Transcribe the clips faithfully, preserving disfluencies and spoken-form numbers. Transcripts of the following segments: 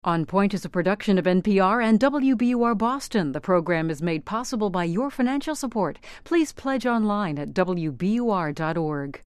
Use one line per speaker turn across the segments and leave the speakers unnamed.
On Point is a production of N P R and W B U R Boston. The program is made possible by your financial support. Please pledge online at W B U R dot org.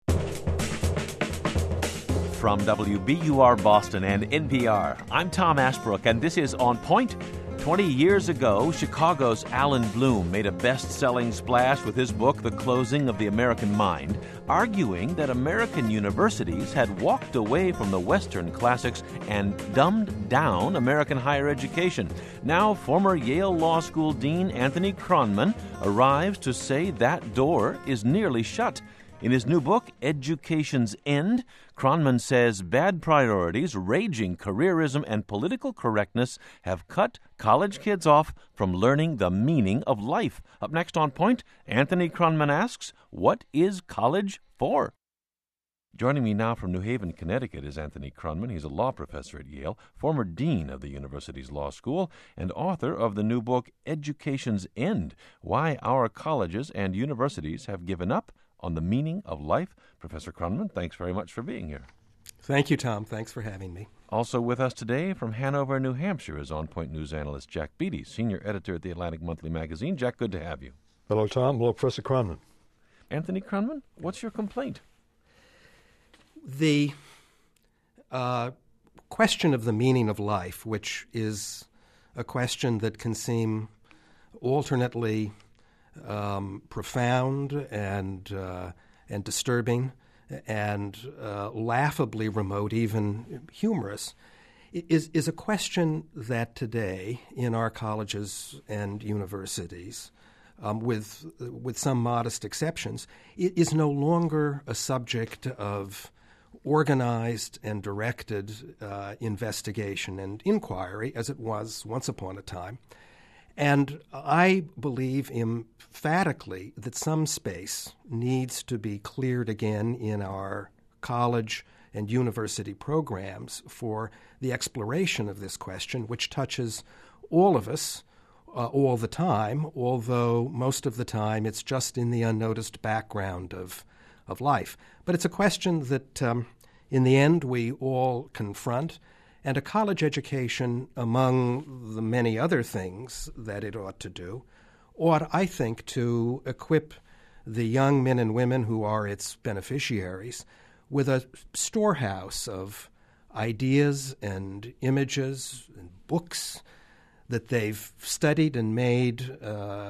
From W B U R Boston and N P R, I'm Tom Ashbrook, and this is On Point. Twenty years ago, Chicago's Alan Bloom made a best-selling splash with his book, The Closing of the American Mind, arguing that American universities had walked away from the Western classics and dumbed down American higher education. Now, former Yale Law School Dean Anthony Kronman arrives to say that door is nearly shut. In his new book, Education's End, Kronman says bad priorities, raging careerism, and political correctness have cut college kids off from learning the meaning of life. Up next on Point, Anthony Kronman asks, what is college for? Joining me now from New Haven, Connecticut is Anthony Kronman. He's a law professor at Yale, former dean of the university's law school, and author of the new book, Education's End, Why Our Colleges and Universities Have Given Up on the Meaning of Life. Professor Kronman, thanks very much for being here.
Thank you, Tom. Thanks for having me.
Also with us today from Hanover, New Hampshire is On Point News analyst Jack Beatty, senior editor at the Atlantic Monthly magazine. Jack, good to have you.
Hello, Tom. Hello, Professor Kronman.
Anthony Kronman, what's your complaint?
The uh, question of the meaning of life, which is a question that can seem alternately um, profound and uh, and disturbing and uh, laughably remote, even humorous, is is a question that today in our colleges and universities, Um, with with some modest exceptions, it is no longer a subject of organized and directed uh, investigation and inquiry as it was once upon a time. And I believe emphatically that some space needs to be cleared again in our college and university programs for the exploration of this question, which touches all of us, Uh, all the time, although most of the time it's just in the unnoticed background of of life. But it's a question that, um, in the end, we all confront, and a college education, among the many other things that it ought to do, ought, I think, to equip the young men and women who are its beneficiaries with a storehouse of ideas and images and books that they've studied and made uh,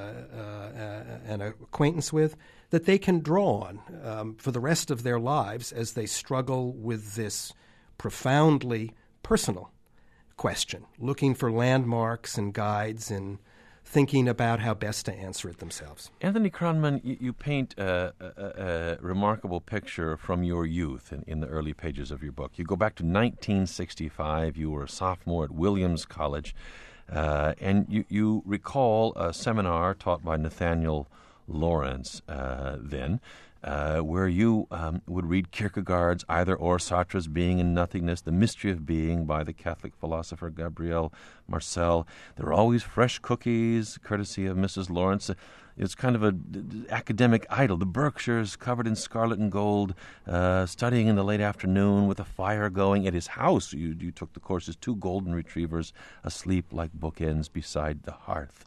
uh, uh, an acquaintance with, that they can draw on um, for the rest of their lives as they struggle with this profoundly personal question, looking for landmarks and guides and thinking about how best to answer it themselves.
Anthony Kronman, you, you paint a, a, a remarkable picture from your youth in, in the early pages of your book. You go back to nineteen sixty-five. You were a sophomore at Williams College. Uh, and you, you recall a seminar taught by Nathaniel Lawrence uh, then, uh, where you um, would read Kierkegaard's Either Or, Sartre's Being and Nothingness, The Mystery of Being by the Catholic philosopher Gabriel Marcel. There were always fresh cookies, courtesy of Missus Lawrence. It's kind of an academic idol. The Berkshires covered in scarlet and gold, uh, studying in the late afternoon with a fire going. At his house, you, you took the courses, two golden retrievers asleep like bookends beside the hearth.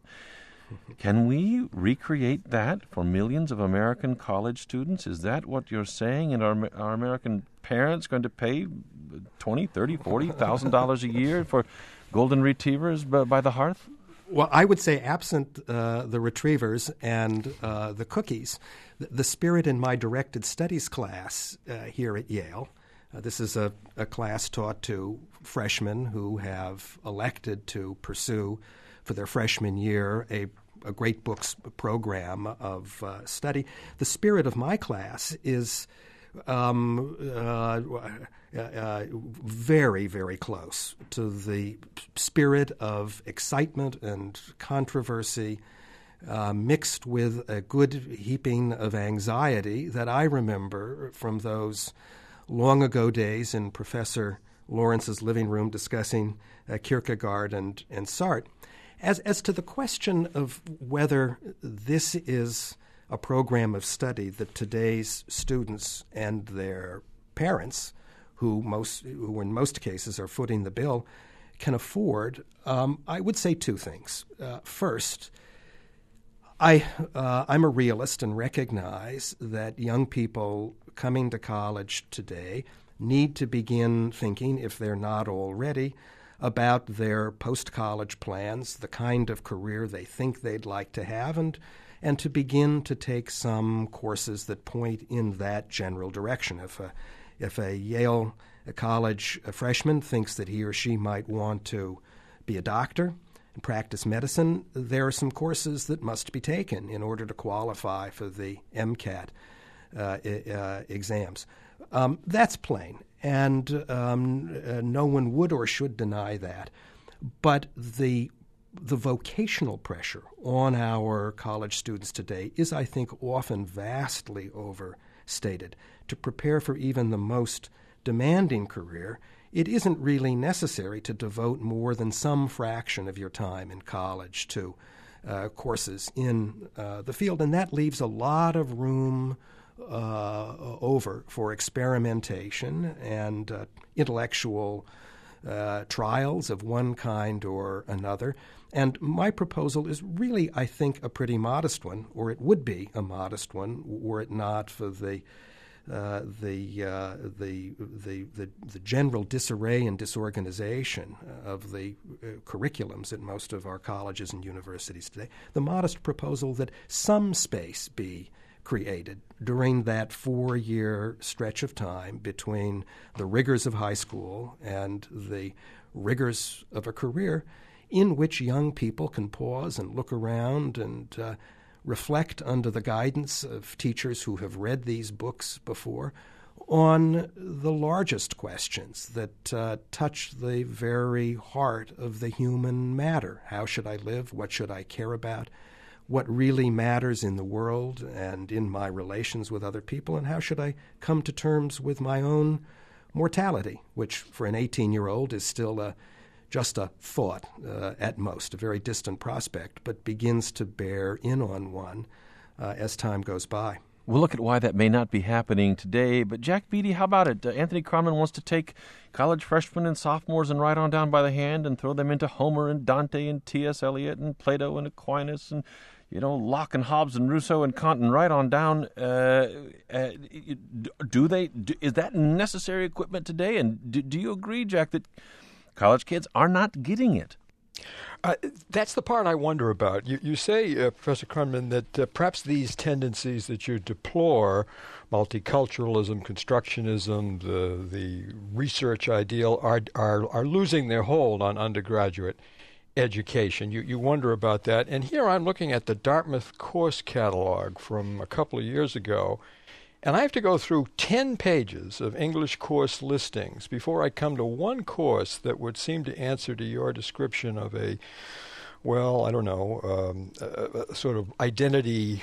Can we recreate that for millions of American college students? Is that what you're saying? And are our American parents going to pay twenty, thirty, forty thousand dollars a year for golden retrievers by, by the hearth?
Well, I would say absent uh, the retrievers and uh, the cookies, the, the spirit in my directed studies class uh, here at Yale, uh, this is a, a class taught to freshmen who have elected to pursue for their freshman year a, a great books program of uh, study. The spirit of my class is um, uh, uh, very, very close to the spirit of excitement and controversy uh, mixed with a good heaping of anxiety that I remember from those long ago days in Professor Lawrence's living room discussing uh, Kierkegaard and, and Sartre. As, as to the question of whether this is a program of study that today's students and their parents, who most, who in most cases are footing the bill, can afford, um, I would say two things. Uh, first, I, uh, I'm a realist and recognize that young people coming to college today need to begin thinking, if they're not already, about their post-college plans, the kind of career they think they'd like to have, and and to begin to take some courses that point in that general direction. If a, if a Yale a college a freshman thinks that he or she might want to be a doctor and practice medicine, there are some courses that must be taken in order to qualify for the MCAT uh, uh, exams. Um, that's plain, and um, uh, no one would or should deny that. But the the vocational pressure on our college students today is, I think, often vastly overstated. To prepare for even the most demanding career, it isn't really necessary to devote more than some fraction of your time in college to uh, courses in uh, the field, and that leaves a lot of room uh, over for experimentation and uh, intellectual uh, trials of one kind or another. And my proposal is really, I think, a pretty modest one, or it would be a modest one, were it not for the uh, the, uh, the the the the general disarray and disorganization of the uh, curriculums at most of our colleges and universities today. The modest proposal that some space be created during that four-year stretch of time between the rigors of high school and the rigors of a career, in which young people can pause and look around and uh, reflect under the guidance of teachers who have read these books before on the largest questions that uh, touch the very heart of the human matter. How should I live? What should I care about? What really matters in the world and in my relations with other people? And how should I come to terms with my own mortality, which for an eighteen-year-old is still a just a thought uh, at most, a very distant prospect, but begins to bear in on one uh, as time goes by.
We'll look at why that may not be happening today. But Jack Beatty, how about it? Uh, Anthony Kronman wants to take college freshmen and sophomores and ride on down by the hand and throw them into Homer and Dante and T S. Eliot and Plato and Aquinas and, you know, Locke and Hobbes and Rousseau and Kant and right on down. Uh, uh, do they? Do, is that necessary equipment today? And do, do you agree, Jack, that college kids are not getting it?
Uh, that's the part I wonder about. You, you say, uh, Professor Kronman, that uh, perhaps these tendencies that you deplore, multiculturalism, constructionism, the the research ideal, are are are losing their hold on undergraduate education. You you wonder about that. And here I'm looking at the Dartmouth course catalog from a couple of years ago, and I have to go through ten pages of English course listings before I come to one course that would seem to answer to your description of a, well, I don't know, um, a, a sort of identity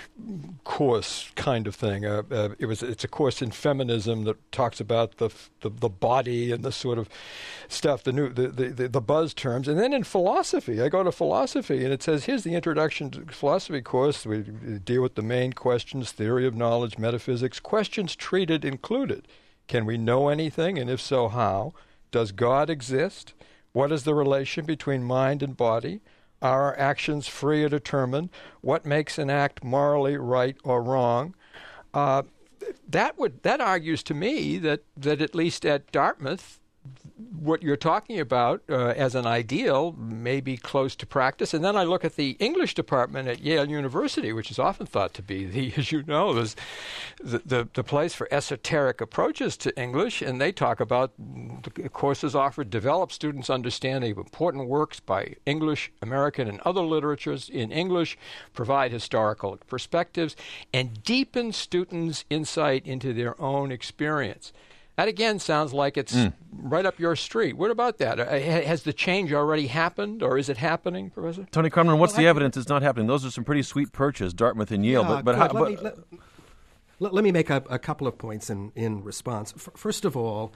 course kind of thing. Uh, uh, it was it's a course in feminism that talks about the the, the body and the sort of stuff, the new the, the, the buzz terms. And then in philosophy, I go to philosophy, and it says, here's the introduction to philosophy course. We deal with the main questions: theory of knowledge, metaphysics. Questions treated included: can we know anything, and if so, how? Does God exist? What is the relation between mind and body? Are our actions free or determined? What makes an act morally right or wrong? Uh, that would that argues to me that, that at least at Dartmouth, what you're talking about uh, as an ideal may be close to practice. And then I look at the English department at Yale University, which is often thought to be, the, as you know, the, the, the place for esoteric approaches to English. And they talk about the courses offered develop students' understanding of important works by English, American, and other literatures in English, provide historical perspectives, and deepen students' insight into their own experience. That, again, sounds like it's mm. right up your street. What about that? Uh, has the change already happened, or is it happening, Professor?
Tony Kronman, what's
well,
the
I,
evidence it's not happening? Those are some pretty sweet perches, Dartmouth and Yale.
Yeah,
but but, how,
let,
but
me, let, let, let me make a, a couple of points in, in response. F- first of all,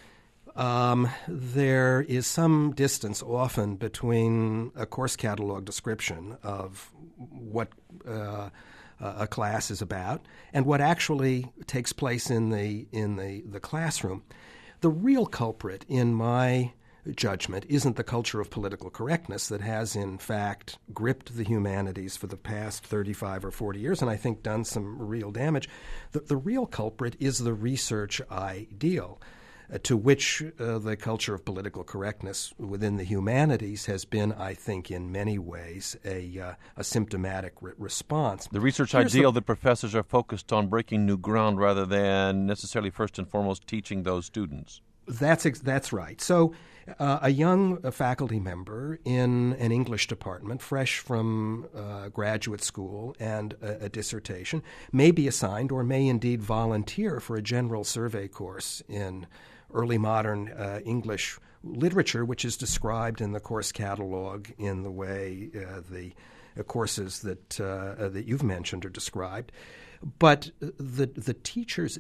um, there is some distance often between a course catalog description of what uh, a class is about and what actually takes place in the in the, the classroom. The real culprit in my judgment isn't the culture of political correctness that has, in fact, gripped the humanities for the past thirty-five or forty years and I think done some real damage. The, the real culprit is the research ideal, uh, to which uh, the culture of political correctness within the humanities has been, I think, in many ways, a, uh, a symptomatic re- response.
The research
Here's
ideal
the,
that professors are focused on breaking new ground rather than necessarily first and foremost teaching those students.
That's ex- that's right. So uh, a young uh, faculty member in an English department, fresh from uh, graduate school and a, a dissertation, may be assigned or may indeed volunteer for a general survey course in early modern uh, English literature, which is described in the course catalog in the way uh, the uh, courses that uh, that you've mentioned are described. But the the teacher's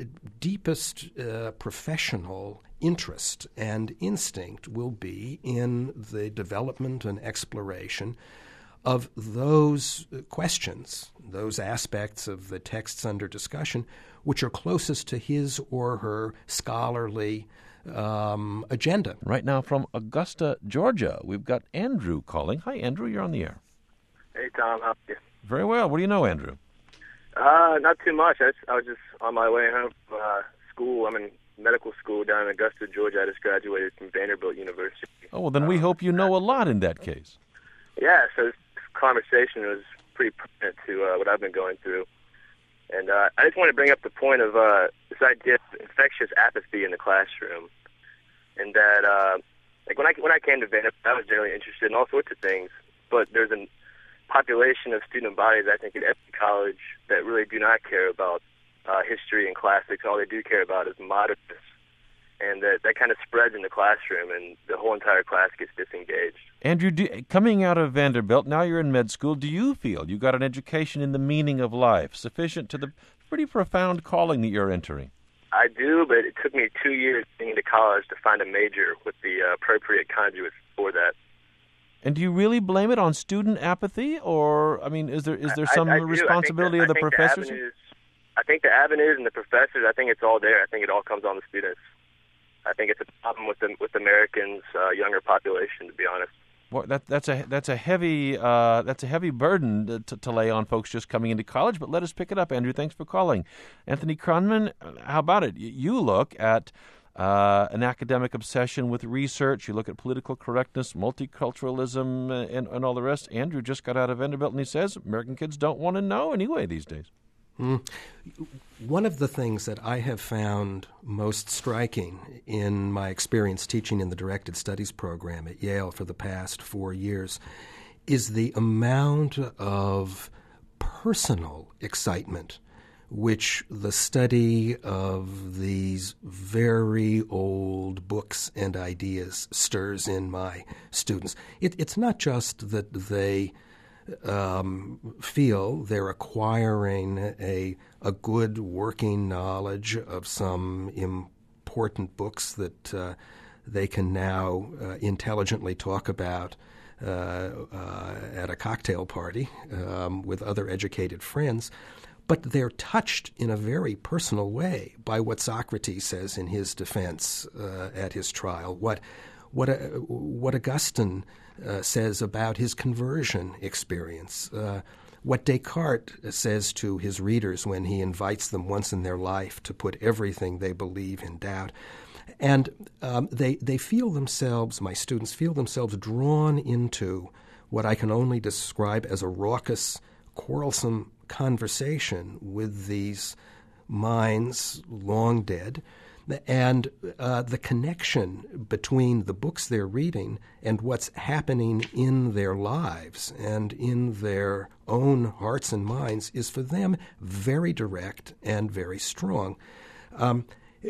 deepest uh, professional interest and instinct will be in the development and exploration of those questions, those aspects of the texts under discussion, which are closest to his or her scholarly um, agenda.
Right now from Augusta, Georgia, we've got Andrew calling. Hi, Andrew. You're on the air.
Hey, Tom. How are you?
Very well. What do you know, Andrew?
Uh, not too much. I, just, I was just on my way home from uh, school. I'm in medical school down in Augusta, Georgia. I just graduated from Vanderbilt University.
Oh, well, then we um, hope you know a lot in that case.
Yeah, so this conversation was pretty pertinent to uh, what I've been going through. And uh, I just want to bring up the point of uh, this idea of infectious apathy in the classroom. And that, uh, like, when I, when I came to Vanderbilt, I was generally interested in all sorts of things, but there's a population of student bodies, I think, at every college that really do not care about uh, history and classics. All they do care about is modernness. And that, that kind of spreads in the classroom, and the whole entire class gets disengaged.
Andrew, do, coming out of Vanderbilt, now you're in med school, do you feel you got an education in the meaning of life sufficient to the pretty profound calling that you're entering?
I do, but it took me two years getting into college to find a major with the uh, appropriate conduits for that.
And do you really blame it on student apathy, or, I mean, is there is there some
I, I
responsibility
the,
of the
I
professors?
The avenues, I think the avenues and the professors, I think it's all there. I think it all comes on the students. I think it's a problem with the with Americans' uh, younger population, to be honest.
Well, that that's a that's a heavy uh, that's a heavy burden to, to lay on folks just coming into college. But let us pick it up, Andrew. Thanks for calling, Anthony Kronman. How about it? You look at uh, an academic obsession with research. You look at political correctness, multiculturalism, and, and all the rest. Andrew just got out of Vanderbilt, and he says American kids don't want to know anyway these days.
Mm. One of the things that I have found most striking in my experience teaching in the Directed Studies program at Yale for the past four years is the amount of personal excitement which the study of these very old books and ideas stirs in my students. It, it's not just that they Um, feel they're acquiring a a good working knowledge of some important books that uh, they can now uh, intelligently talk about uh, uh, at a cocktail party um, with other educated friends, but they're touched in a very personal way by what Socrates says in his defense uh, at his trial, what what uh, what Augustine Uh, says about his conversion experience, uh, what Descartes says to his readers when he invites them once in their life to put everything they believe in doubt. And um, they, they feel themselves, my students feel themselves drawn into what I can only describe as a raucous, quarrelsome conversation with these minds long dead. And uh, the connection between the books they're reading and what's happening in their lives and in their own hearts and minds is for them very direct and very strong. Um,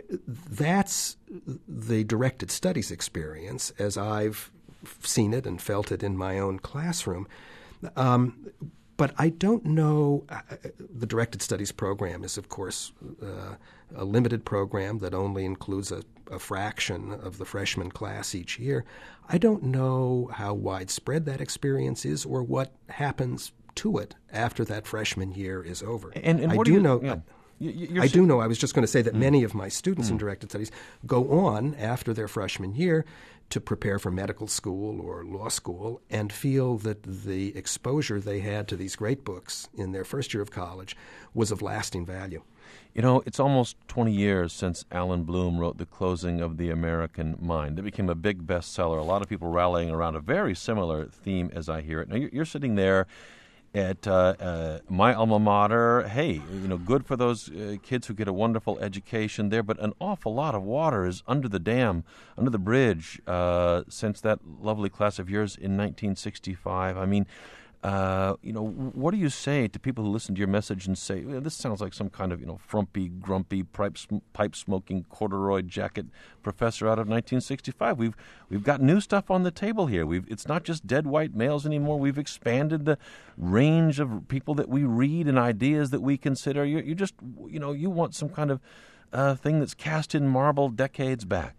that's the directed studies experience as I've seen it and felt it in my own classroom. Um, But I don't know, uh, the Directed Studies program is, of course, uh, a limited program that only includes a, a fraction of the freshman class each year. I don't know how widespread that experience is or what happens to it after that freshman year is over.
And, and
I
what
do,
do you
know,
yeah. You,
I do know. I was just going to say that mm. many of my students mm. in directed studies go on after their freshman year to prepare for medical school or law school and feel that the exposure they had to these great books in their first year of college was of lasting value.
You know, it's almost twenty years since Allen Bloom wrote The Closing of the American Mind. It became a big bestseller. A lot of people rallying around a very similar theme as I hear it. Now, you're sitting there at uh, uh, my alma mater. Hey, you know, good for those uh, kids who get a wonderful education there, but an awful lot of water is under the dam, under the bridge, uh, since that lovely class of yours in nineteen sixty-five. I mean, uh, you know, what do you say to people who listen to your message and say, well, this sounds like some kind of, you know, frumpy, grumpy, pipe, sm- pipe smoking, corduroy jacket professor out of nineteen sixty-five? We've we've got new stuff on the table here. We've it's not just dead white males anymore. We've expanded the range of people that we read and ideas that we consider. You you just you know you want some kind of uh, thing that's cast in marble decades back.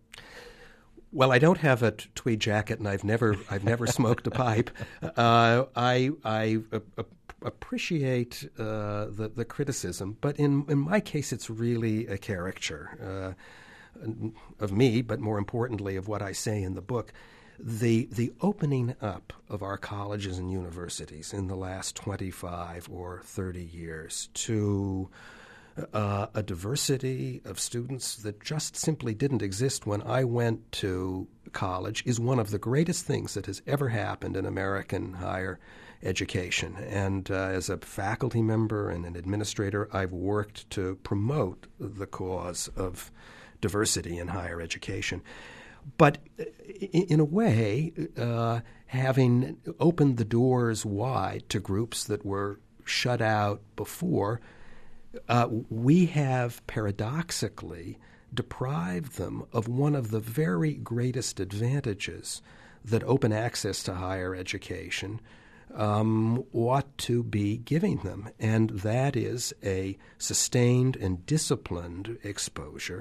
Well, I don't have a t- tweed jacket, and I've never I've never smoked a pipe. Uh, I I uh, appreciate uh, the the criticism, but in in my case, it's really a caricature uh, of me, but more importantly, of what I say in the book. The the opening up of our colleges and universities in the last twenty-five or thirty years to Uh, a diversity of students that just simply didn't exist when I went to college is one of the greatest things that has ever happened in American higher education. And uh, as a faculty member and an administrator, I've worked to promote the cause of diversity in higher education. But in a way, uh, having opened the doors wide to groups that were shut out before, Uh, we have paradoxically deprived them of one of the very greatest advantages that open access to higher education um, ought to be giving them, and that is a sustained and disciplined exposure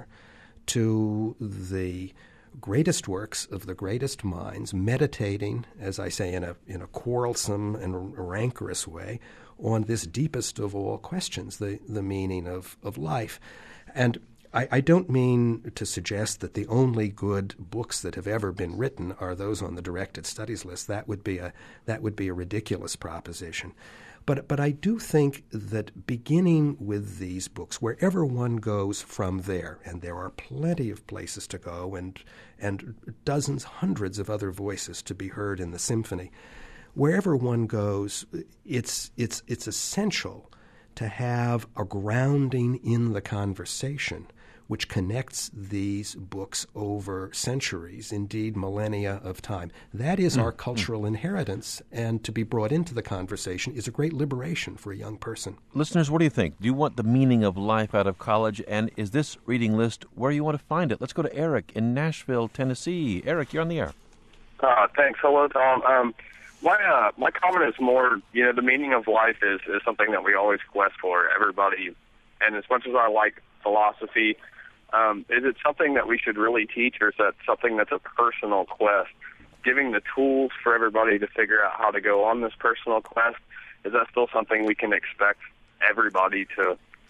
to the greatest works of the greatest minds, meditating, as I say, in a in a quarrelsome and rancorous way, on this deepest of all questions, the, the meaning of, of life. And I, I don't mean to suggest that the only good books that have ever been written are those on the directed studies list. That would be a that would be a ridiculous proposition. But but I do think that beginning with these books, wherever one goes from there, and there are plenty of places to go and and dozens, hundreds of other voices to be heard in the symphony, wherever one goes, it's it's it's essential to have a grounding in the conversation which connects these books over centuries, indeed millennia of time. That is mm. our cultural mm. inheritance, and to be brought into the conversation is a great liberation for a young person.
Listeners, what do you think? Do you want the meaning of life out of college, and is this reading list where you want to find it? Let's go to Eric in Nashville, Tennessee. Eric, you're on the air.
Uh, thanks. Hello, Tom. Um, My uh, my comment is more, you know, the meaning of life is, is something that we always quest for, everybody. And as much as I like philosophy, um, is it something that we should really teach, or is that something that's a personal quest? Giving the tools for everybody to figure out how to go on this personal quest, is that still something we can expect everybody to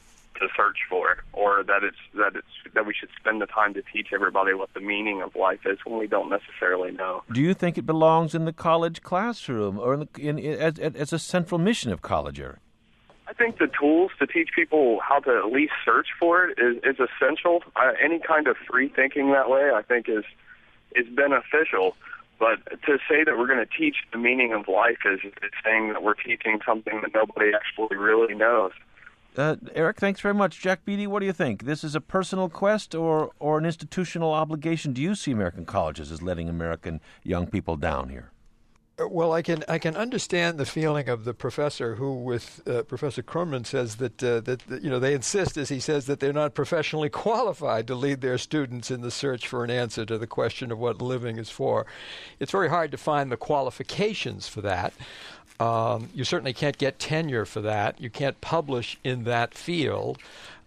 to search for, or that it's that it's that we should spend the time to teach everybody what the meaning of life is when we don't necessarily know?
Do you think it belongs in the college classroom, or in, the, in, in as, as a central mission of college, Eric?
I think the tools to teach people how to at least search for it is, is essential. Uh, any kind of free thinking that way, I think, is is beneficial. But to say that we're going to teach the meaning of life is, is saying that we're teaching something that nobody actually really knows.
Uh, Eric, thanks very much. Jack Beatty, what do you think? This is a personal quest or, or an institutional obligation? Do you see American colleges as letting American young people down here?
Well, I can I can understand the feeling of the professor who, with uh, Professor Kronman, says that, uh, that that you know they insist, as he says, that they're not professionally qualified to lead their students in the search for an answer to the question of what living is for. It's very hard to find the qualifications for that. Um, you certainly can't get tenure for that. You can't publish in that field.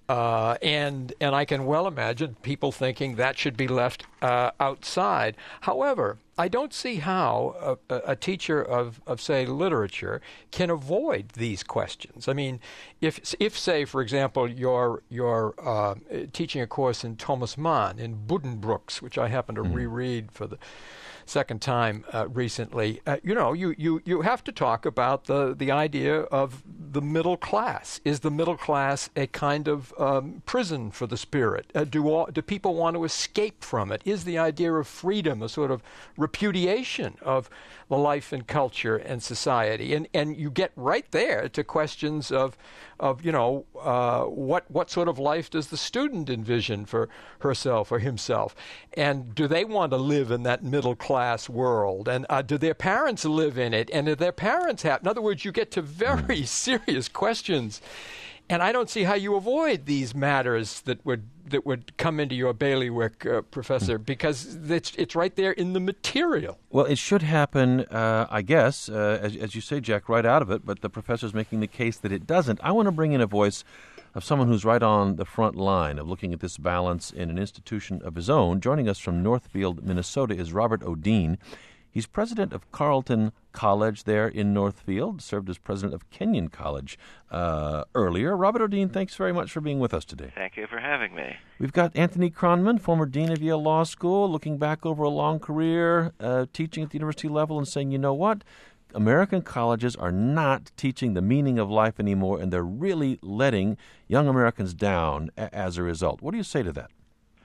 Uh, and and I can well imagine people thinking that should be left uh, outside. However, I don't see how a, a teacher of, of, say, literature can avoid these questions. I mean, if, if say, for example, you're, you're uh, teaching a course in Thomas Mann, in Buddenbrooks, which I happen to mm. reread for the second time uh, recently, uh, you know, you, you, you have to talk about the, the idea of the middle class. Is the middle class a kind of um, prison for the spirit? Uh, do all, do people want to escape from it? Is the idea of freedom a sort of repudiation of the life and culture and society? And and you get right there to questions of, of you know, uh, what what sort of life does the student envision for herself or himself? And do they want to live in that middle class world? And uh, do their parents live in it? And do their parents have? In other words, you get to very serious questions. And I don't see how you avoid these matters that would that would come into your bailiwick, uh, Professor, because it's it's right there in the material.
Well, it should happen, uh, I guess, uh, as, as you say, Jack, right out of it, but the professor's making the case that it doesn't. I want to bring in a voice of someone who's right on the front line of looking at this balance in an institution of his own. Joining us from Northfield, Minnesota, is Robert Odeen. He's president of Carleton College there in Northfield, served as president of Kenyon College uh, earlier. Robert Odeen, thanks very much for being with us today.
Thank you for having me.
We've got Anthony Kronman, former dean of Yale Law School, looking back over a long career uh, teaching at the university level and saying, you know what? American colleges are not teaching the meaning of life anymore, and they're really letting young Americans down a- as a result. What do you say to that?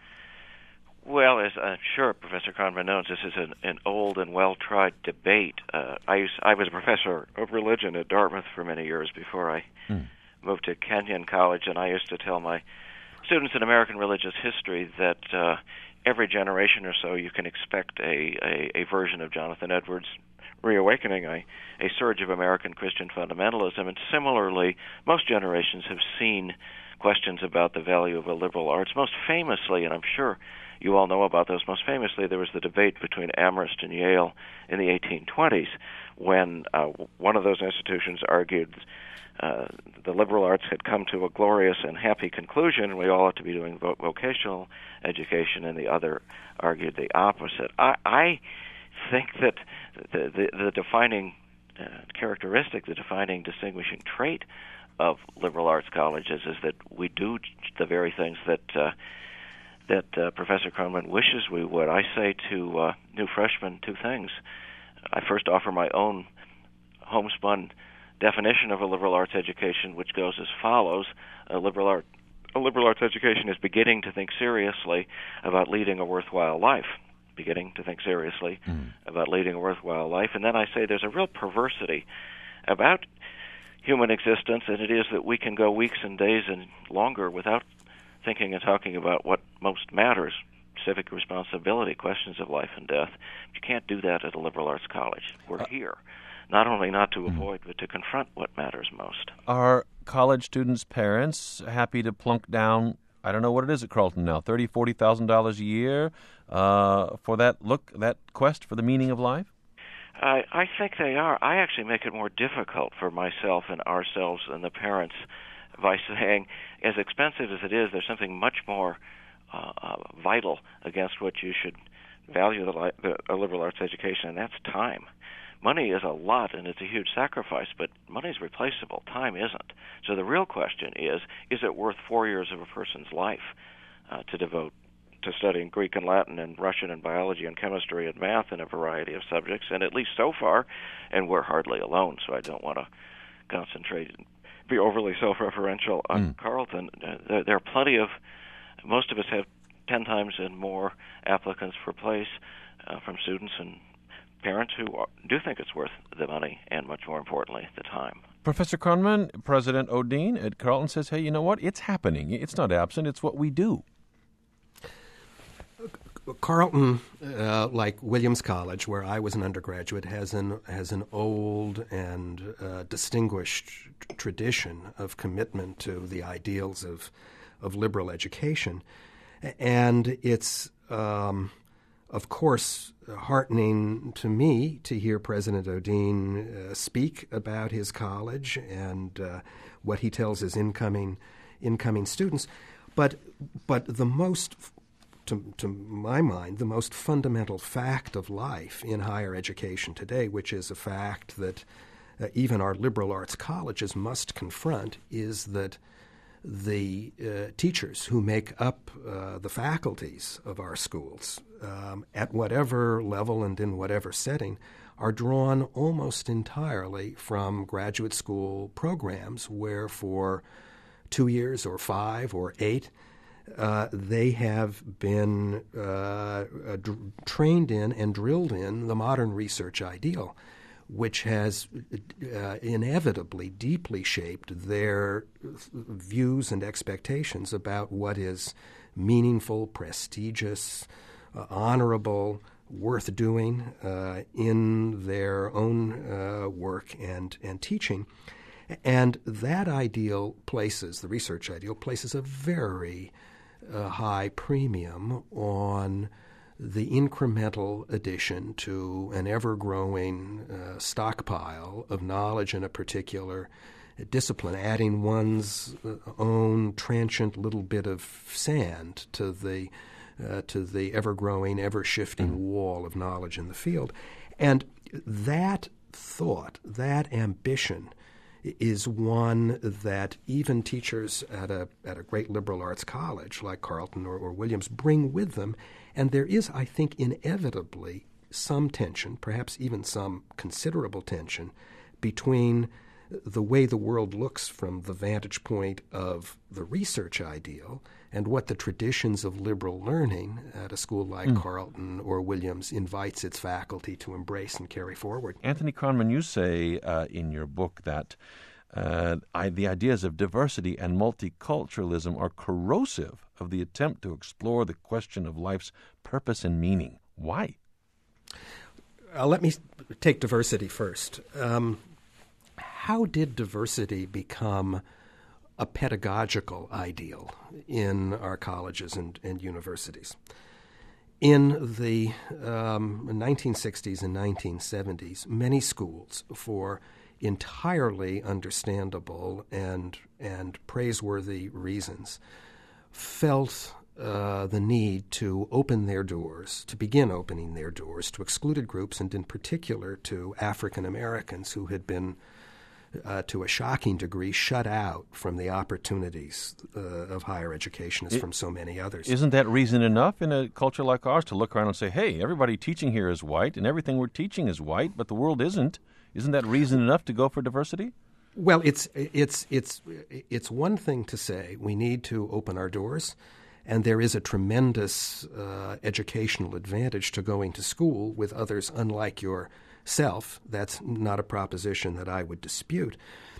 Well, as I'm sure Professor Kronman knows, this is an, an old and well-tried debate. Uh, I, used, I was a professor of religion at Dartmouth for many years before I hmm. moved to Kenyon College, and I used to tell my students in American religious history that uh, every generation or so you can expect a, a, a version of Jonathan Edwards' reawakening, a, a surge of American Christian fundamentalism. And similarly, most generations have seen questions about the value of the liberal arts. Most famously, and I'm sure you all know about those, most famously there was the debate between Amherst and Yale in the eighteen twenties when uh, one of those institutions argued uh, the liberal arts had come to a glorious and happy conclusion and we all ought to be doing vo- vocational education, and the other argued the opposite. I, I think that the, the, the defining uh, characteristic, the defining distinguishing trait of liberal arts colleges is that we do the very things that uh, that uh, Professor Kronman wishes we would. I say to uh, new freshmen two things. I first offer my own homespun definition of a liberal arts education, which goes as follows. A liberal art, a liberal arts education is beginning to think seriously about leading a worthwhile life, beginning to think seriously mm. about leading a worthwhile life. And then I say there's a real perversity about human existence, and it is that we can go weeks and days and longer without thinking and talking about what most matters, civic responsibility, questions of life and death. You can't do that at a liberal arts college. We're uh, here, not only not to mm-hmm. avoid, but to confront what matters most.
Are college students' parents happy to plunk down, I don't know what it is at Carleton now, thirty thousand dollars, forty thousand dollars a year uh, for that look, that quest for the meaning of life?
I, I think they are. I actually make it more difficult for myself and ourselves and the parents by saying, as expensive as it is, there's something much more uh, uh, vital against which you should value the, li- the a liberal arts education, and that's time. Money is a lot, and it's a huge sacrifice, but money is replaceable. Time isn't. So the real question is, is it worth four years of a person's life uh, to devote to studying Greek and Latin and Russian and biology and chemistry and math and a variety of subjects? And at least so far, and we're hardly alone, so I don't want to concentrate be overly self-referential on mm. Carleton. Uh, there, there are plenty of, most of us have ten times and more applicants for place uh, from students and parents who are, do think it's worth the money and, much more importantly, the time.
Professor Kronman, President Odeen at Carleton says, hey, you know what? It's happening. It's not absent. It's what we do.
Carleton, uh, like Williams College, where I was an undergraduate, has an has an old and uh, distinguished tradition of commitment to the ideals of of liberal education, and it's um, of course heartening to me to hear President Odeen uh, speak about his college and uh, what he tells his incoming incoming students. But but the most, to, to my mind, the most fundamental fact of life in higher education today, which is a fact that uh, even our liberal arts colleges must confront, is that the uh, teachers who make up uh, the faculties of our schools, um, at whatever level and in whatever setting, are drawn almost entirely from graduate school programs where for two years or five or eight, uh, they have been uh, uh, d- trained in and drilled in the modern research ideal, which has uh, inevitably deeply shaped their views and expectations about what is meaningful, prestigious, uh, honorable, worth doing uh, in their own uh, work and, and teaching. And that ideal places, the research ideal, places a very uh, high premium on the incremental addition to an ever-growing uh, stockpile of knowledge in a particular discipline, adding one's own transient little bit of sand to the uh, to the ever-growing, ever-shifting mm. wall of knowledge in the field. And that thought, that ambition, is one that even teachers at a at a great liberal arts college like Carleton or, or Williams bring with them. And there is, I think, inevitably some tension, perhaps even some considerable tension, between the way the world looks from the vantage point of the research ideal and what the traditions of liberal learning at a school like mm. Carleton or Williams invites its faculty to embrace and carry forward.
Anthony Kronman, you say uh, in your book that uh, I, the ideas of diversity and multiculturalism are corrosive of the attempt to explore the question of life's purpose and meaning. Why?
Uh, let me take diversity first. Um, how did diversity become a pedagogical ideal in our colleges and, and universities? In the um, nineteen sixties and nineteen seventies, many schools, for entirely understandable and and praiseworthy reasons, felt uh, the need to open their doors, to begin opening their doors to excluded groups, and in particular to African Americans who had been, uh, to a shocking degree, shut out from the opportunities uh, of higher education as it, from so many others.
Isn't that reason enough in a culture like ours to look around and say, hey, everybody teaching here is white, and everything we're teaching is white, but the world isn't? Isn't that reason enough to go for diversity?
Well, it's it's it's it's one thing to say we need to open our doors, and there is a tremendous uh, educational advantage to going to school with others unlike yourself. That's not a proposition that I would dispute.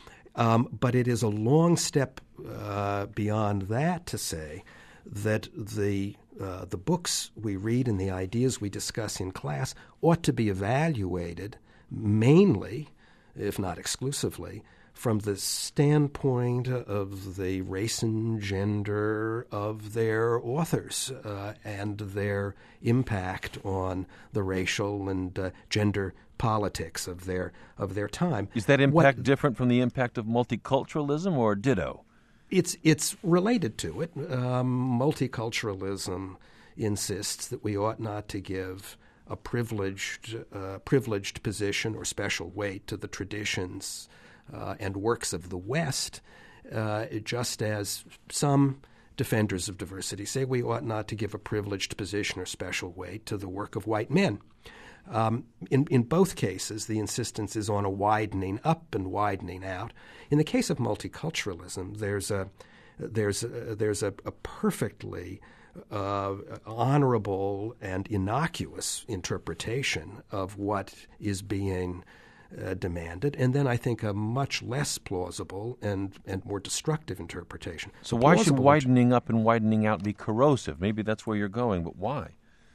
Um, but it is a long step uh, beyond that to say that the uh, the books we read and the ideas we discuss in class ought to be evaluated mainly, if not exclusively, from the standpoint of the race and gender of their authors uh, and their impact on the racial and uh, gender politics of their of their time.
Is that impact
what,
different from the impact of multiculturalism or ditto?
It's it's related to it. Um, multiculturalism insists that we ought not to give a privileged uh, privileged position or special weight to the traditions uh, and works of the West, uh, just as some defenders of diversity say we ought not to give a privileged position or special weight to the work of white men. Um, in, in both cases, the insistence is on a widening up and widening out. In the case of multiculturalism, there's a there's a, there's a, a perfectly Uh, honorable and innocuous interpretation of what is being uh, demanded, and then I think a much less plausible and, and more destructive interpretation.
So why
plausible
should widening up and widening out be corrosive? Maybe that's where you're going, but why?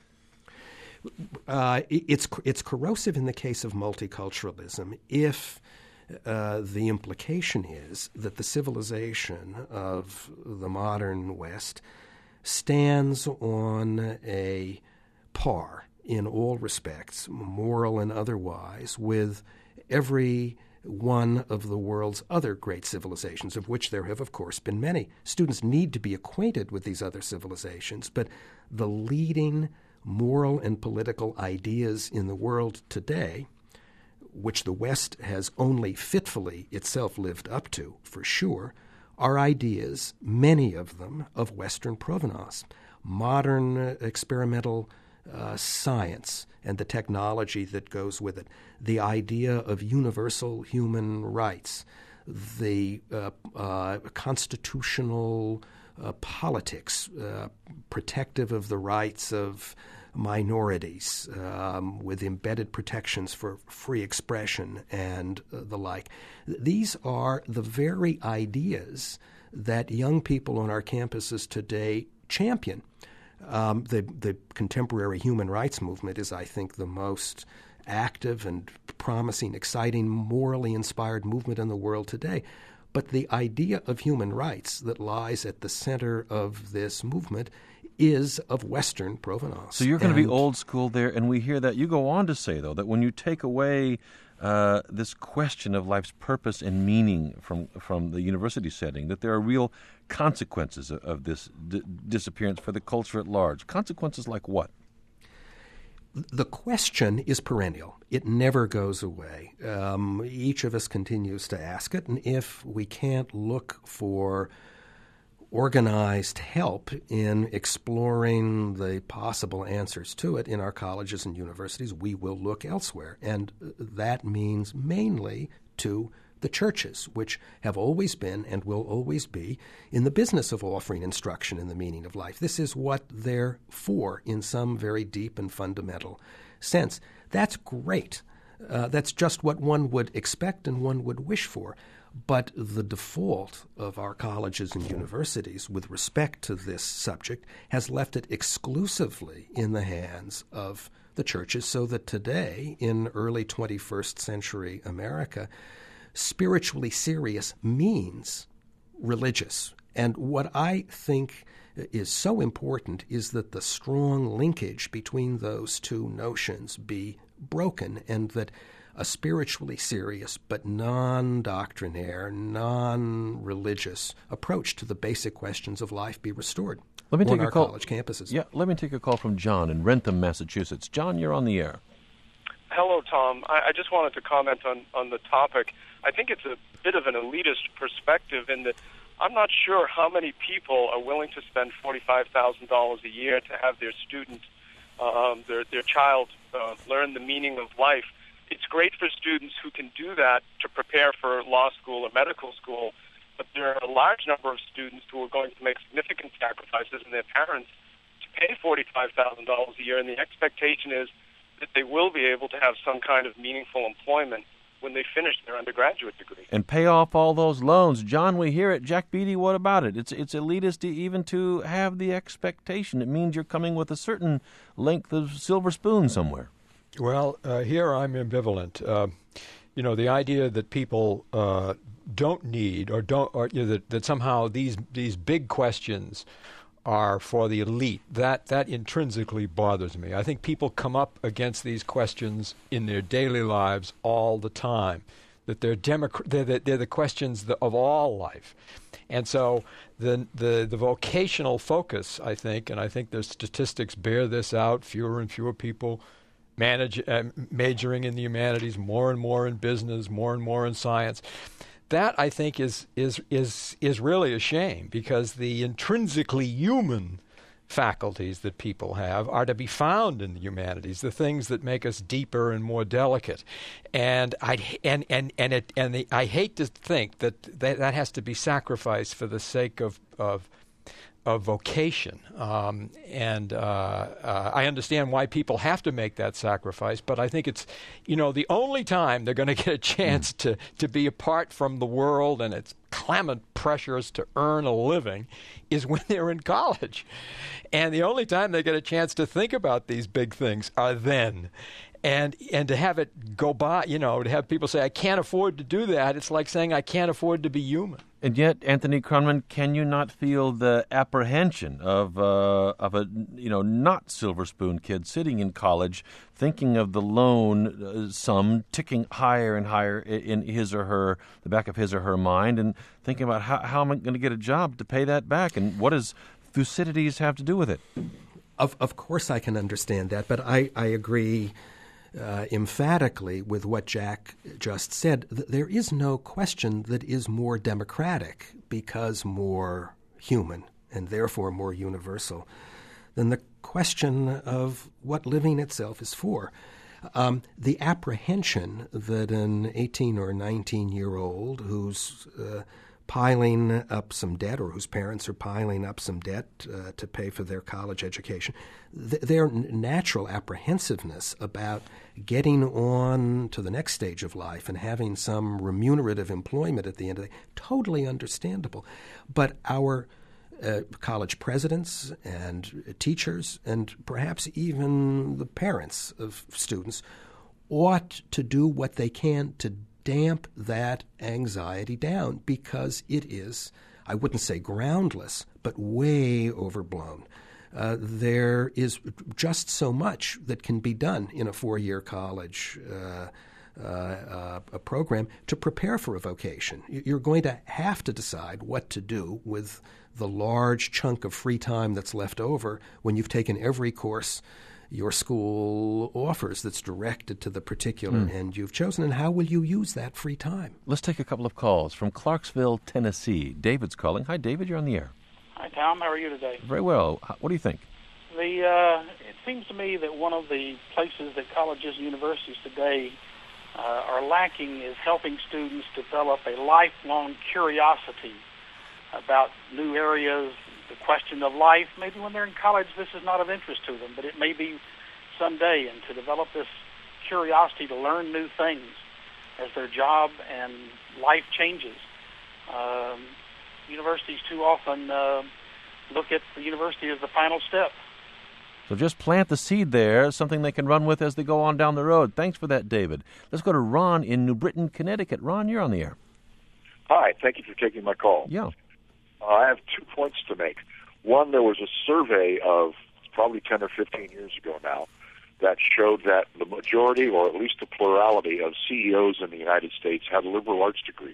Uh, it's it's corrosive in the case of multiculturalism if uh, the implication is that the civilization of the modern West stands on a par in all respects, moral and otherwise, with every one of the world's other great civilizations, of which there have, of course, been many. Students need to be acquainted with these other civilizations, but the leading moral and political ideas in the world today, which the West has only fitfully itself lived up to, for sure, are ideas, many of them, of Western provenance. Modern uh, experimental uh, science and the technology that goes with it, the idea of universal human rights, the uh, uh, constitutional uh, politics uh, protective of the rights of minorities, um, with embedded protections for free expression and uh, the like. These are the very ideas that young people on our campuses today champion. Um, the, the contemporary human rights movement is, I think, the most active and promising, exciting, morally inspired movement in the world today. But the idea of human rights that lies at the center of this movement is of Western provenance.
So you're going to
and
be old school there, and we hear that. You go on to say, though, that when you take away uh, this question of life's purpose and meaning from from the university setting, that there are real consequences of, of this d- disappearance for the culture at large. Consequences like what?
The question is perennial. It never goes away. Um, each of us continues to ask it, and if we can't look for organized help in exploring the possible answers to it in our colleges and universities, we will look elsewhere. And that means mainly to the churches, which have always been and will always be in the business of offering instruction in the meaning of life. This is what they're for in some very deep and fundamental sense. That's great. Uh, that's just what one would expect and one would wish for. But the default of our colleges and universities with respect to this subject has left it exclusively in the hands of the churches, so that today, in early twenty-first century America, spiritually serious means religious. And what I think is so important is that the strong linkage between those two notions be broken, and that a spiritually serious but non-doctrinaire, non-religious approach to the basic questions of life be restored
Let me take
on
a
our
call.
college campuses.
Yeah, let me take a call from John in Rentham, Massachusetts. John, you're on the air.
Hello, Tom. I, I just wanted to comment on, on the topic. I think it's a bit of an elitist perspective in that I'm not sure how many people are willing to spend forty-five thousand dollars a year to have their student, um, their, their child uh, learn the meaning of life. It's great for students who can do that to prepare for law school or medical school, but there are a large number of students who are going to make significant sacrifices in their parents to pay forty-five thousand dollars a year, and the expectation is that they will be able to have some kind of meaningful employment when they finish their undergraduate degree.
And pay off all those loans. John, we hear it. Jack Beatty, what about it? It's it's elitist even to have the expectation. It means you're coming with a certain length of silver spoon somewhere.
Well, uh, here I'm ambivalent. Uh, you know, the idea that people uh, don't need or don't, or you know, that, that somehow these these big questions are for the elite, that that intrinsically bothers me. I think people come up against these questions in their daily lives all the time, that they're, democ- they're, the, they're the questions of all life. And so the, the the vocational focus, I think, and I think the statistics bear this out, fewer and fewer people manage, uh, majoring in the humanities, more and more in business, more and more in science. That, I think, is is is is really a shame, because the intrinsically human faculties that people have are to be found in the humanities, the things that make us deeper and more delicate. And I and and and it and the, I hate to think that, that that has to be sacrificed for the sake of of of vocation. Um, and uh, uh, I understand why people have to make that sacrifice, but I think it's, you know, the only time they're going to get a chance mm. to, to be apart from the world and its clamant pressures to earn a living is when they're in college. And the only time they get a chance to think about these big things are then. And and to have it go by, you know, to have people say, I can't afford to do that, it's like saying I can't afford to be human.
And yet, Anthony Kronman, can you not feel the apprehension of uh, of a you know not Silver Spoon kid sitting in college, thinking of the loan uh, sum ticking higher and higher in his or her the back of his or her mind, and thinking about how how am I going to get a job to pay that back, and what does Thucydides have to do with it?
Of of course, I can understand that, but I I agree. Uh, emphatically with what Jack just said. Th- there is no question that is more democratic because more human and therefore more universal than the question of what living itself is for. Um, the apprehension that an eighteen or nineteen-year-old who's uh, piling up some debt, or whose parents are piling up some debt uh, to pay for their college education, th- their n- natural apprehensiveness about getting on to the next stage of life and having some remunerative employment at the end of the day, totally understandable. But our uh, college presidents and teachers, and perhaps even the parents of students, ought to do what they can to damp that anxiety down, because it is, I wouldn't say groundless, but way overblown. Uh, there is just so much that can be done in a four-year college uh, uh, uh, a program to prepare for a vocation. You're going to have to decide what to do with the large chunk of free time that's left over when you've taken every course your school offers that's directed to the particular mm. end you've chosen, and how will you use that free time?
Let's take a couple of calls from Clarksville, Tennessee. David's calling. Hi, David. You're on the air.
Hi, Tom. How are you today?
Very well. What do you think?
The uh, it seems to me that one of the places that colleges and universities today uh, are lacking is helping students develop a lifelong curiosity about new areas, the question of life. Maybe when they're in college, this is not of interest to them, but it may be someday, and to develop this curiosity to learn new things as their job and life changes. Um, universities too often uh, look at the university as the final step.
So just plant the seed there, something they can run with as they go on down the road. Thanks for that, David. Let's go to Ron in New Britain, Connecticut. Ron, you're on the air.
Hi, thank you for taking my call.
Yeah.
Uh, I have two points to make. One, there was a survey of probably ten or fifteen years ago now that showed that the majority, or at least the plurality, of C E Os in the United States had liberal arts degrees.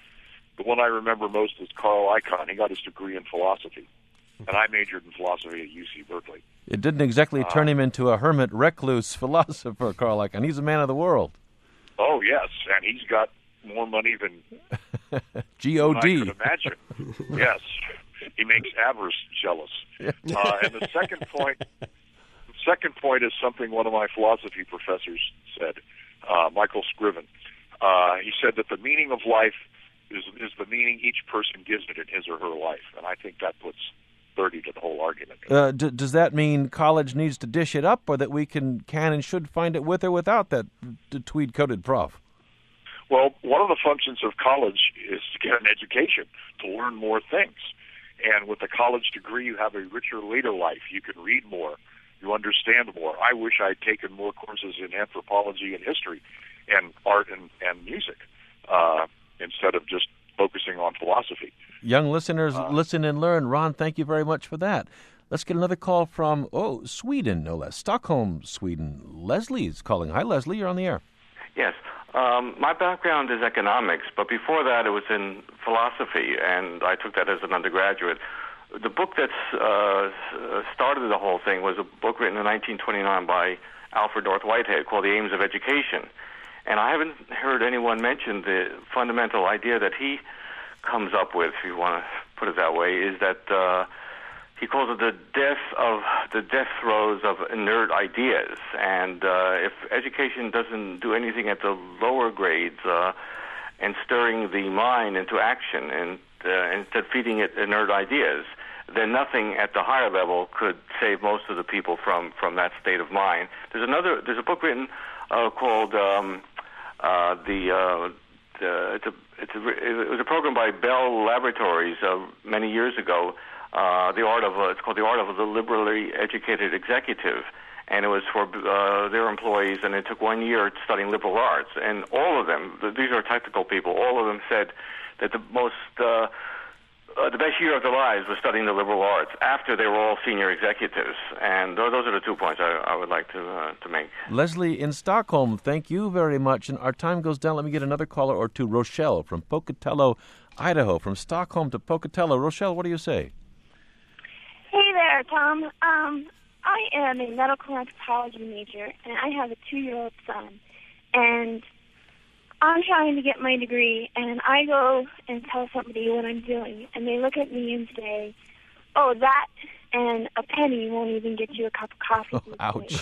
The one I remember most is Carl Icahn. He got his degree in philosophy, and I majored in philosophy at U C Berkeley.
It didn't exactly turn uh, him into a hermit, recluse philosopher, Carl Icahn. He's a man of the world.
Oh, yes, and he's got more money than
G O D.
I could imagine. Yes, he makes avarice jealous. Uh, and the second point, the second point is something one of my philosophy professors said, uh, Michael Scriven. Uh, he said that the meaning of life is is the meaning each person gives it in his or her life, and I think that puts thirty to the whole argument.
Uh, d- does that mean college needs to dish it up, or that we can can and should find it with or without that d- tweed-coated prof?
Well, one of the functions of college is to get an education, to learn more things. And with a college degree, you have a richer later life. You can read more. You understand more. I wish I'd taken more courses in anthropology and history and art and, and music uh, instead of just focusing on philosophy.
Young listeners,
uh,
listen and learn. Ron, thank you very much for that. Let's get another call from, oh, Sweden, no less. Stockholm, Sweden. Leslie's calling. Hi, Leslie. You're on the air.
Yes. Um, my background is economics, but before that it was in philosophy, and I took that as an undergraduate. The book that uh, started the whole thing was a book written in nineteen twenty-nine by Alfred North Whitehead called The Aims of Education. And I haven't heard anyone mention the fundamental idea that he comes up with, if you want to put it that way, is that uh, he calls it the death of the death throes of inert ideas. And uh, if education doesn't do anything at the lower grades uh, and stirring the mind into action and uh, instead feeding it inert ideas, then nothing at the higher level could save most of the people from, from that state of mind. There's another. There's a book written uh, called um, uh, the. Uh, the it's a, it's a, it was a program by Bell Laboratories uh, many years ago. Uh, the art of uh, it's called The Art of the Liberally Educated Executive, and it was for uh, their employees, and it took one year studying liberal arts. And all of them, these are technical people, all of them said that the most, uh, uh, the best year of their lives was studying the liberal arts after they were all senior executives. And th- those are the two points I, I would like to uh, to make.
Leslie in Stockholm, thank you very much. And our time goes down. Let me get another caller or two. Rochelle from Pocatello, Idaho, from Stockholm to Pocatello. Rochelle, what do you say?
Hey there, Tom. Um, I am a medical anthropology major, and I have a two-year-old son. And I'm trying to get my degree, and I go and tell somebody what I'm doing, and they look at me and say, oh, that and a penny won't even get you a cup of coffee.
Oh, ouch.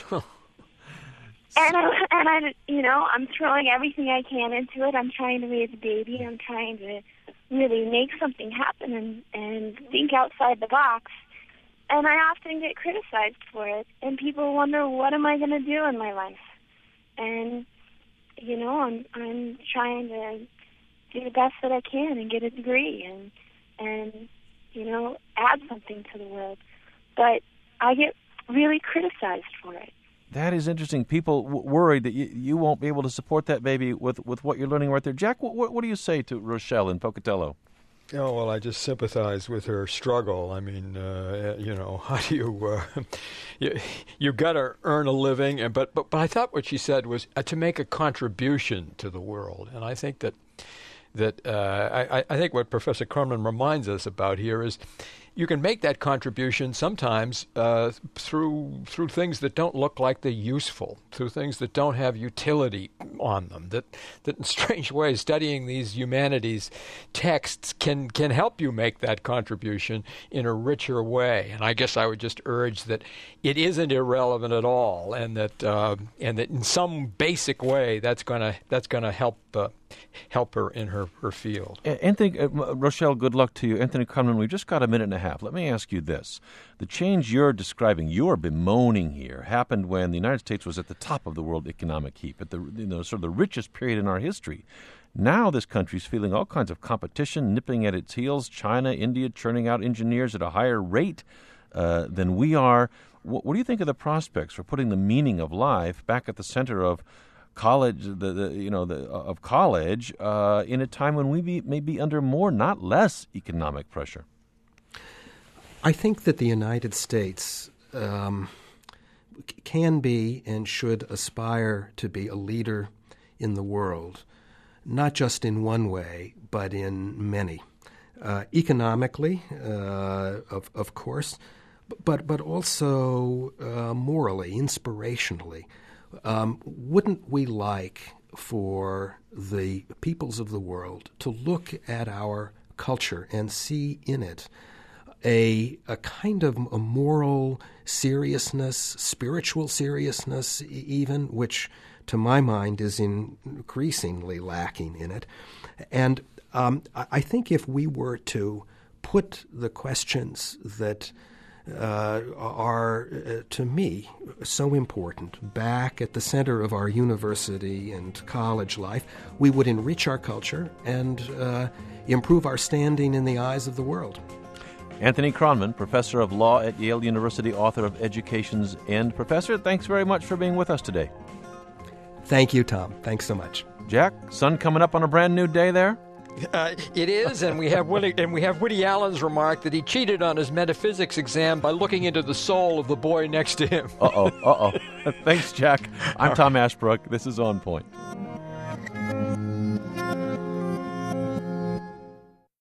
And I, and I, you know, I'm throwing everything I can into it. I'm trying to raise a baby. I'm trying to really make something happen and, and think outside the box. And I often get criticized for it, and people wonder, what am I going to do in my life? And, you know, I'm I'm trying to do the best that I can and get a degree and, and you know, add something to the world. But I get really criticized for it.
That is interesting. People w- worried that you, you won't be able to support that baby with, with what you're learning right there. Jack, what, what do you say to Rochelle in Pocatello?
Oh, well, I just sympathize with her struggle. I mean, uh, you know, how do you, uh, you, you got to earn a living. And, but, but, but I thought what she said was uh, to make a contribution to the world. And I think that, that uh, I, I think what Professor Kronman reminds us about here is you can make that contribution sometimes uh, through through things that don't look like they're useful, through things that don't have utility on them, that, that in strange ways studying these humanities texts can, can help you make that contribution in a richer way. And I guess I would just urge that it isn't irrelevant at all, and that uh, and that in some basic way that's gonna that's gonna help uh, help her in her, her field.
Anthony, uh, Rochelle, good luck to you. Anthony Kronman, we've just got a minute and a half. Let me ask you this. The change you're describing, you're bemoaning here, happened when the United States was at the top of the world economic heap, at the you know sort of the richest period in our history. Now this country's feeling all kinds of competition nipping at its heels, China, India churning out engineers at a higher rate uh, than we are. What, what do you think of the prospects for putting the meaning of life back at the center of college, the, the you know the of college, uh, in a time when we be, may be under more, not less, economic pressure?
I think that the United States um, can be and should aspire to be a leader in the world, not just in one way, but in many. Uh, economically, uh, of of course, but but also uh, morally, inspirationally. Um, wouldn't we like for the peoples of the world to look at our culture and see in it a a kind of a moral seriousness, spiritual seriousness even, which to my mind is increasingly lacking in it. And um, I think if we were to put the questions that Uh, are, uh, to me, so important back at the center of our university and college life, we would enrich our culture and uh, improve our standing in the eyes of the world.
Anthony Kronman, professor of law at Yale University, author of Education's End. Professor, thanks very much for being with us today.
Thank you, Tom. Thanks so much.
Jack, sun coming up on a brand new day there?
Uh, it is, and we have Willie, and we have Woody Allen's remark that he cheated on his metaphysics exam by looking into the soul of the boy next to him.
Uh-oh, uh-oh. Thanks, Jack. I'm Tom Ashbrook. This is On Point.